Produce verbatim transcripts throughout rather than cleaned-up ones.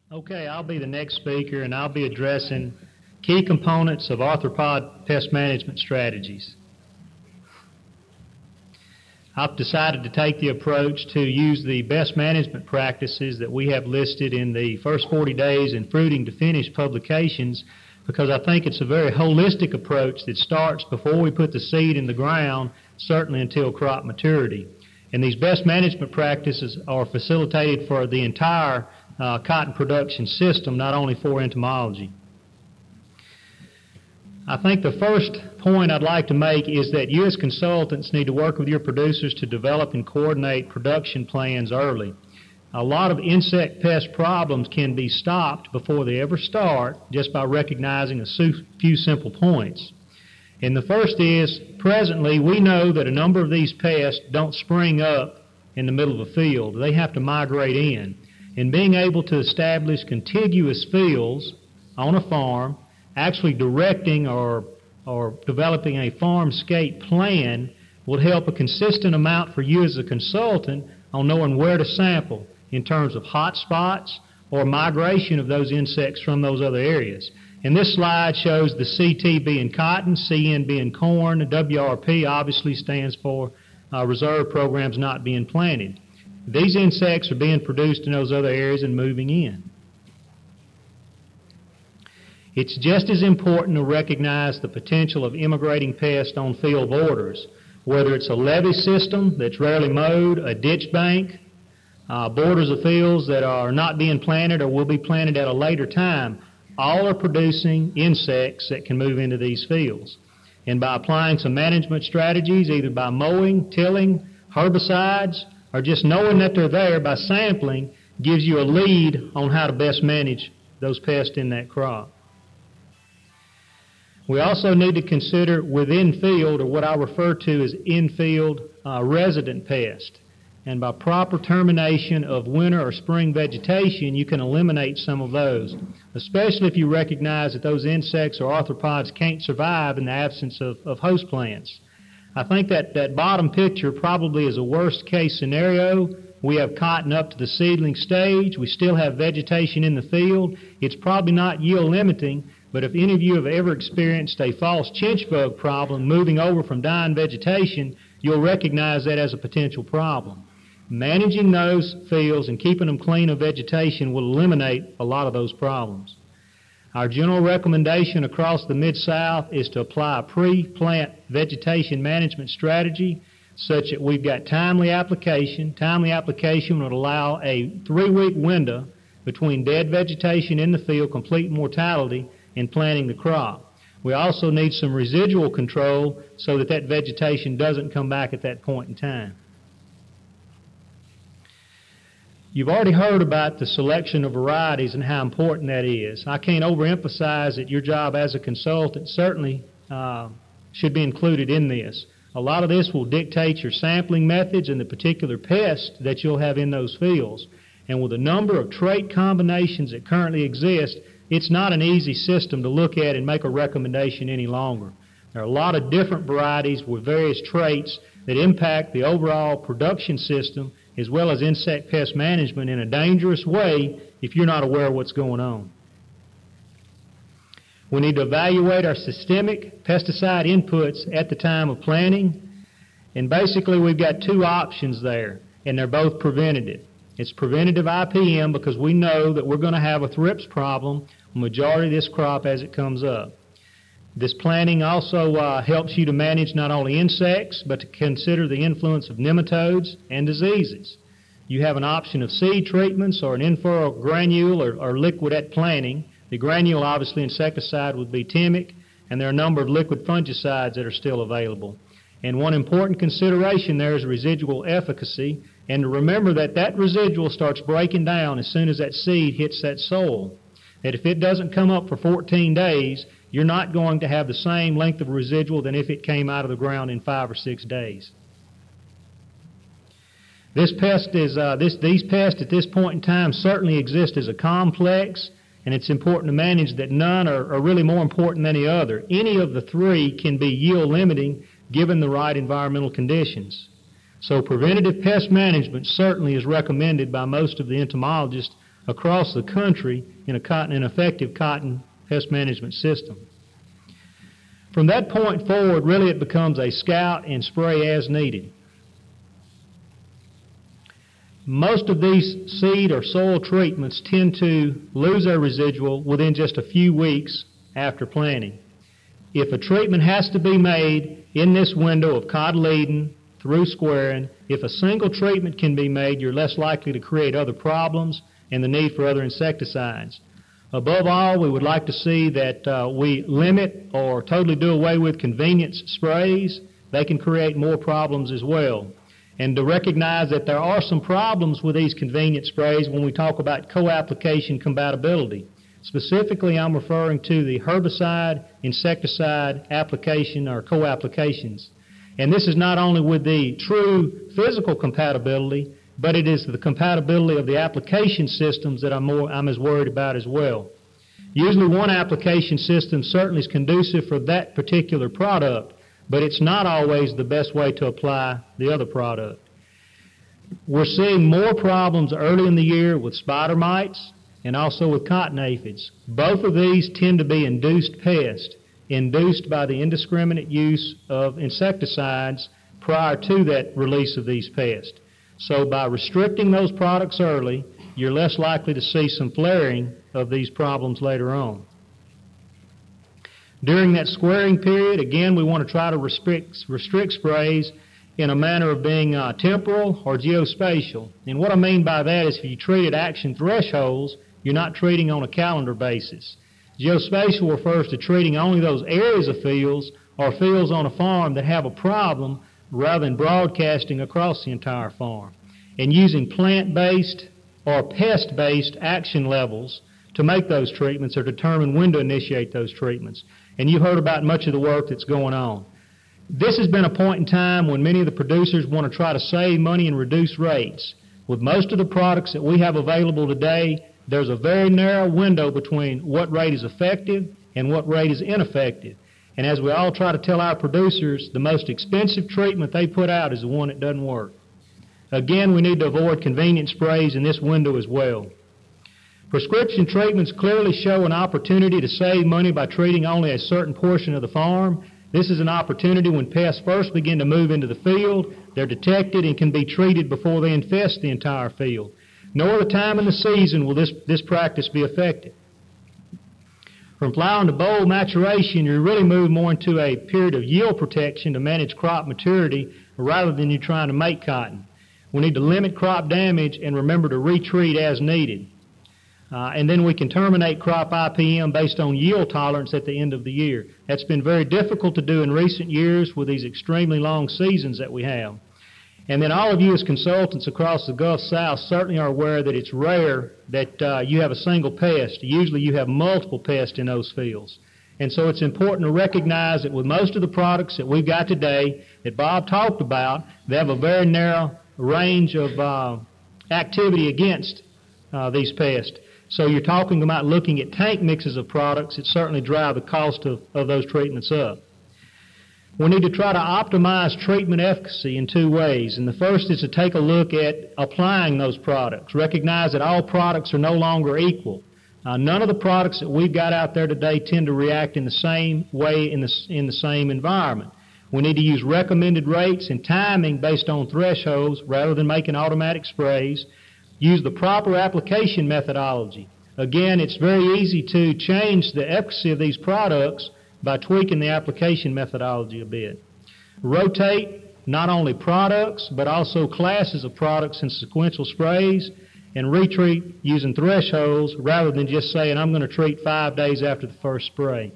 Okay, I'll be the next speaker, and I'll be addressing key components of arthropod pest management strategies. I've decided to take the approach to use the best management practices that we have listed in the first forty days in Fruiting to Finish publications, because I think it's a very holistic approach that starts before we put the seed in the ground, certainly until crop maturity. And these best management practices are facilitated for the entire uh, cotton production system, not only for entomology. I think the first point I'd like to make is that you as consultants need to work with your producers to develop and coordinate production plans early. A lot of insect pest problems can be stopped before they ever start just by recognizing a few simple points. And the first is, presently we know that a number of these pests don't spring up in the middle of a field. They have to migrate in. And being able to establish contiguous fields on a farm, actually directing or, or developing a farmscape plan will help a consistent amount for you as a consultant on knowing where to sample in terms of hot spots or migration of those insects from those other areas. And this slide shows the C T being cotton, C N being corn, W R P obviously stands for uh, reserve programs not being planted. These insects are being produced in those other areas and moving in. It's just as important to recognize the potential of immigrating pests on field borders, whether it's a levee system that's rarely mowed, a ditch bank, uh, borders of fields that are not being planted or will be planted at a later time. All are producing insects that can move into these fields. And by applying some management strategies, either by mowing, tilling, herbicides, or just knowing that they're there by sampling, gives you a lead on how to best manage those pests in that crop. We also need to consider within field, or what I refer to as in-field uh, resident pest. And by proper termination of winter or spring vegetation, you can eliminate some of those, especially if you recognize that those insects or arthropods can't survive in the absence of, of host plants. I think that that bottom picture probably is a worst case scenario. We have cotton up to the seedling stage. We still have vegetation in the field. It's probably not yield limiting, but if any of you have ever experienced a false chinch bug problem moving over from dying vegetation, you'll recognize that as a potential problem. Managing those fields and keeping them clean of vegetation will eliminate a lot of those problems. Our general recommendation across the Mid-South is to apply a pre-plant vegetation management strategy such that we've got timely application. Timely application would allow a three-week window between dead vegetation in the field, complete mortality, and planting the crop. We also need some residual control so that that vegetation doesn't come back at that point in time. You've already heard about the selection of varieties and how important that is. I can't overemphasize that your job as a consultant certainly uh, should be included in this. A lot of this will dictate your sampling methods and the particular pest that you'll have in those fields. And with the number of trait combinations that currently exist, it's not an easy system to look at and make a recommendation any longer. There are a lot of different varieties with various traits that impact the overall production system as well as insect pest management in a dangerous way if you're not aware of what's going on. We need to evaluate our systemic pesticide inputs at the time of planting, and basically we've got two options there, and they're both preventative. It's preventative I P M because we know that we're going to have a thrips problem the majority of this crop as it comes up. This planning also uh, helps you to manage not only insects, but to consider the influence of nematodes and diseases. You have an option of seed treatments or an in-furrow granule or, or liquid at planting. The granule, obviously, insecticide would be Timic, and there are a number of liquid fungicides that are still available. And one important consideration there is residual efficacy, and to remember that that residual starts breaking down as soon as that seed hits that soil. That if it doesn't come up for fourteen days, you're not going to have the same length of residual than if it came out of the ground in five or six days. This pest is, uh, this, these pests at this point in time certainly exist as a complex, and it's important to manage that none are, are really more important than the other. Any of the three can be yield limiting given the right environmental conditions. So preventative pest management certainly is recommended by most of the entomologists across the country in a cotton, an effective cotton pest management system. From that point forward, really it becomes a scout and spray as needed. Most of these seed or soil treatments tend to lose their residual within just a few weeks after planting. If a treatment has to be made in this window of cotyledon through squaring, if a single treatment can be made, you're less likely to create other problems and the need for other insecticides. Above all, we would like to see that uh, we limit or totally do away with convenience sprays. They can create more problems as well. And to recognize that there are some problems with these convenient sprays when we talk about co-application compatibility. Specifically, I'm referring to the herbicide, insecticide application or co-applications. And this is not only with the true physical compatibility, but it is the compatibility of the application systems that I'm, more, I'm as worried about as well. Usually one application system certainly is conducive for that particular product, but it's not always the best way to apply the other product. We're seeing more problems early in the year with spider mites and also with cotton aphids. Both of these tend to be induced pests, induced by the indiscriminate use of insecticides prior to that release of these pests. So by restricting those products early, you're less likely to see some flaring of these problems later on. During that squaring period, again, we want to try to restrict, restrict sprays in a manner of being uh, temporal or geospatial. And what I mean by that is if you treat at action thresholds, you're not treating on a calendar basis. Geospatial refers to treating only those areas of fields or fields on a farm that have a problem rather than broadcasting across the entire farm, and using plant-based or pest-based action levels to make those treatments or determine when to initiate those treatments. And you've heard about much of the work that's going on. This has been a point in time when many of the producers want to try to save money and reduce rates. With most of the products that we have available today, there's a very narrow window between what rate is effective and what rate is ineffective. And as we all try to tell our producers, the most expensive treatment they put out is the one that doesn't work. Again, we need to avoid convenient sprays in this window as well. Prescription treatments clearly show an opportunity to save money by treating only a certain portion of the farm. This is an opportunity when pests first begin to move into the field. They're detected and can be treated before they infest the entire field. No other time in the season will this, this practice be effective. From flowering to boll maturation, you really move more into a period of yield protection to manage crop maturity rather than you trying to make cotton. We need to limit crop damage and remember to retreat as needed. Uh, and then we can terminate crop I P M based on yield tolerance at the end of the year. That's been very difficult to do in recent years with these extremely long seasons that we have. And then all of you as consultants across the Gulf South certainly are aware that it's rare that uh, you have a single pest. Usually you have multiple pests in those fields. And so it's important to recognize that with most of the products that we've got today that Bob talked about, they have a very narrow range of uh, activity against uh, these pests. So you're talking about looking at tank mixes of products that certainly drive the cost of, of those treatments up. We need to try to optimize treatment efficacy in two ways. And the first is to take a look at applying those products. Recognize that all products are no longer equal. Uh, none of the products that we've got out there today tend to react in the same way in the, in the same environment. We need to use recommended rates and timing based on thresholds rather than making automatic sprays. Use the proper application methodology. Again, it's very easy to change the efficacy of these products by tweaking the application methodology a bit. Rotate not only products, but also classes of products in sequential sprays, and retreat using thresholds rather than just saying, I'm going to treat five days after the first spray.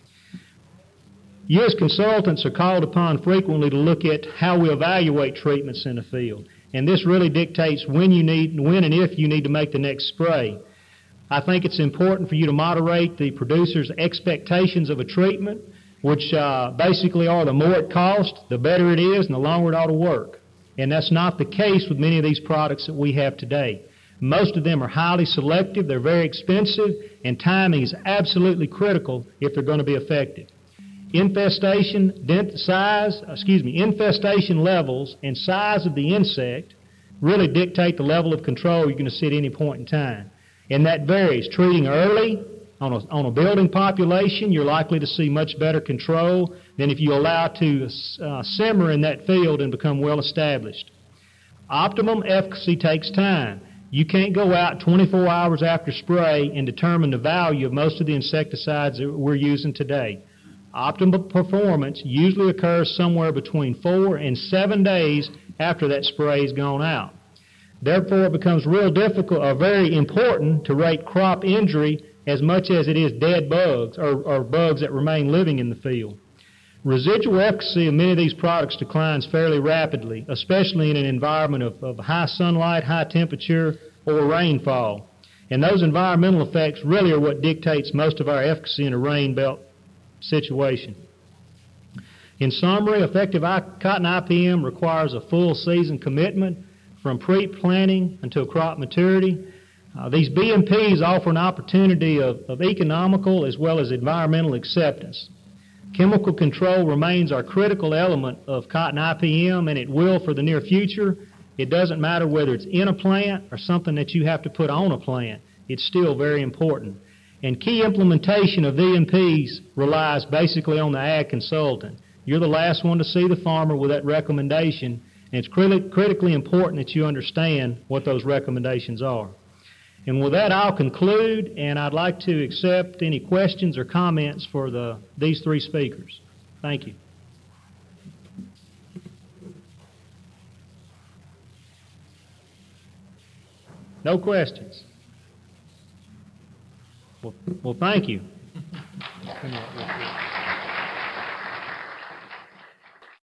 You as consultants are called upon frequently to look at how we evaluate treatments in the field, and this really dictates when you need, when and if you need to make the next spray. I think it's important for you to moderate the producer's expectations of a treatment, which uh, basically are the more it costs, the better it is, and the longer it ought to work. And that's not the case with many of these products that we have today. Most of them are highly selective, they're very expensive, and timing is absolutely critical if they're going to be effective. Infestation, size, excuse me, infestation levels and size of the insect really dictate the level of control you're going to see at any point in time. And that varies. Treating early on a, on a building population, you're likely to see much better control than if you allow it to uh, simmer in that field and become well established. Optimum efficacy takes time. You can't go out twenty-four hours after spray and determine the value of most of the insecticides that we're using today. Optimal performance usually occurs somewhere between four and seven days after that spray has gone out. Therefore, it becomes real difficult or very important to rate crop injury as much as it is dead bugs or, or bugs that remain living in the field. Residual efficacy of many of these products declines fairly rapidly, especially in an environment of, of high sunlight, high temperature, or rainfall. And those environmental effects really are what dictates most of our efficacy in a rain belt situation. In summary, effective cotton I P M requires a full season commitment from pre-planting until crop maturity. Uh, these B M Ps offer an opportunity of, of economical as well as environmental acceptance. Chemical control remains our critical element of cotton I P M, and it will for the near future. It doesn't matter whether it's in a plant or something that you have to put on a plant. It's still very important. And key implementation of V M Ps relies basically on the ag consultant. You're the last one to see the farmer with that recommendation, and it's crit- critically important that you understand what those recommendations are. And with that, I'll conclude, and I'd like to accept any questions or comments for the, these three speakers. Thank you. No questions? Well, well thank you.